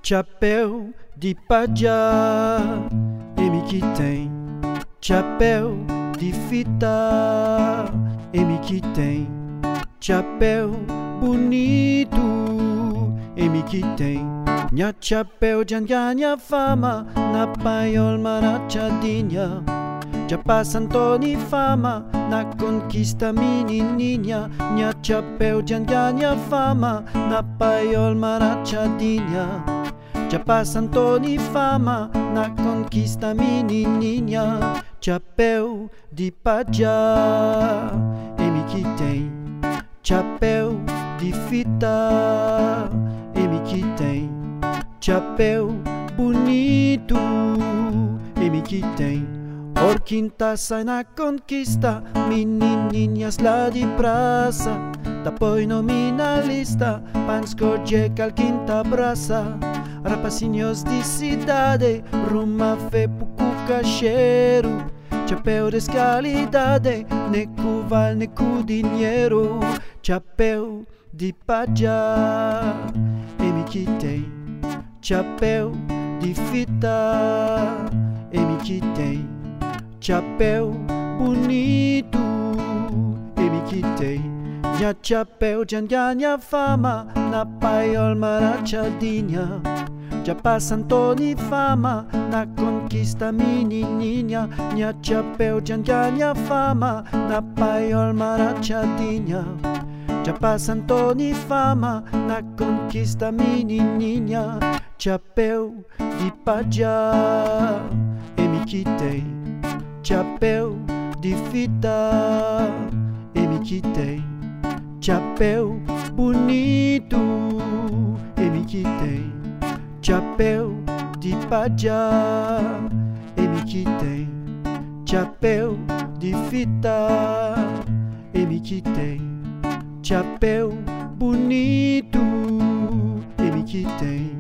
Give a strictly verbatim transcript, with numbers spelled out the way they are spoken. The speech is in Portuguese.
Chapéu de pajá, M que tem. Chapéu de fita, M que tem. Chapéu bonito, M que tem. Minha chapéu já ganha fama na paiol marachadinha. Já passa Antoni fama na conquista menininha. Minha chapéu já ganha fama na paiol marachadinha. Já passa Antoni fama na conquista menininha. Chapéu de pajá, M que tem. Chapéu de fita, M que tem. Chapéu bonito, M que tem. Orquinta sai na conquista, menininhas lá de praça. Depois nominalista, para escolher qual quinta braça. Rapazinhos de cidade, rumo a fé pouco cacheiro. Chapéu de qualidade, neco vale neco dinheiro. Chapéu de pajá, M que tem. Chapéu de fita, M que tem. Chapéu bonito, M que tem. Minha chapéu já ganha fama na paiol marachadinha. Já passa Antoni fama na conquista menininha. Minha chapéu já ganha fama na paiol marachadinha. Já passa Antoni fama na conquista menininha. Chapéu de pajá, M que tem. Chapéu de fita, M que tem. Chapéu bonito, M que tem. Chapéu de pajá, M que tem. Chapéu de fita, M que tem. Chapéu bonito, M que tem.